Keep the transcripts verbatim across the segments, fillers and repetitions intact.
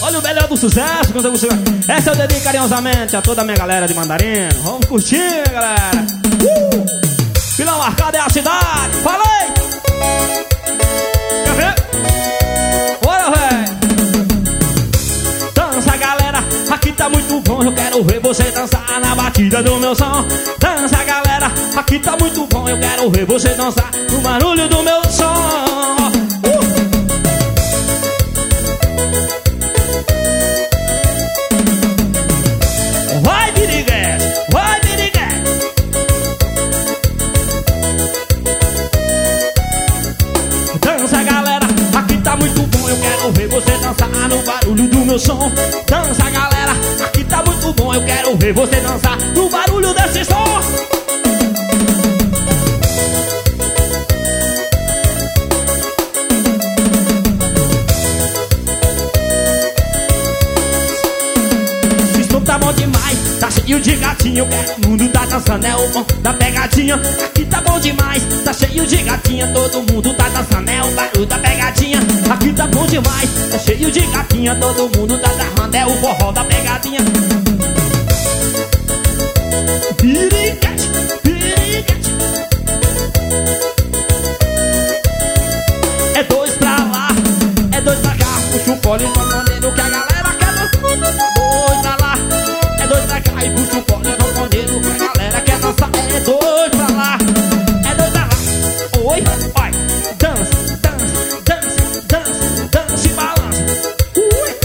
Olha o melhor do sucesso quando você... Essa eu dedico carinhosamente a toda a minha galera de Mandarino. Vamos curtir, galera. uh! Vila Marcada é a cidade. Falei! Quer ver? Bora, véi! Dança, galera, aqui tá muito bom. Eu quero ver você dançar na batida do meu som. Dança, galera, aqui tá muito bom. Eu quero ver você dançar no barulho do meu som. Ver você dançar no barulho do meu som. Dança, galera, aqui tá muito bom. Eu quero ver você dançar no barulho desse som. Esse som tá bom demais, tá cheio de gatinho. O mundo tá dançando, é o bom da pegadinha. Aqui tá bom demais, tá cheio de gatinha. Todo mundo tá dançando, é o barulho da pegadinha. Aqui tá bom demais, tá cheio de gatinha. Todo mundo tá dançando, é o forró da pegadinha. Piriguete, piriguete. É dois pra lá, é dois pra cá. Puxa o fole no pandeiro que a galera quer dançar. Dois pra lá, é dois pra cá. E puxa o fole no pandeiro que a galera quer dançar. É dois pra lá, é dois pra lá. Oi, oi, dança, dança, dança, dança, dança e balança. Ui.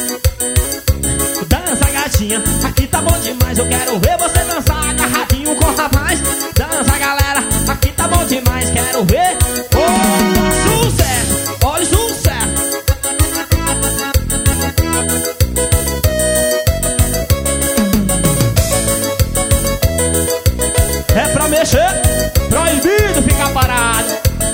Dança, gatinha, aqui tá bom demais. Eu quero ver você dançar agarradinho com o rapaz. Dança, galera, aqui tá bom demais. Quero ver. Olha o sucesso, olha o sucesso. É pra mexer, proibido ficar parado.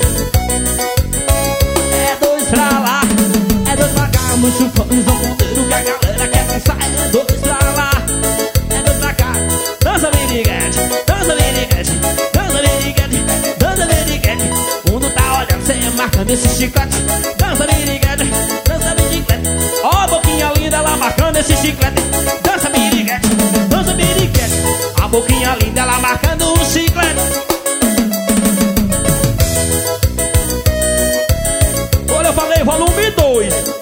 É dois pra lá, é dois pra cá. No chupões ao ponteiro que a galera quer dançar. É dois pra lá, é dois pra cá. Dança biriguete, dança biriguete, dança biriguete, dança biriguete. O mundo tá olhando, cê marcando esse chiclete. Dança biriguete, dança biriguete. Ó a boquinha linda, ela marcando esse chiclete. Dança biriguete, dança biriguete. A boquinha linda, ela marcando um chiclete. Olha, eu falei volume dois.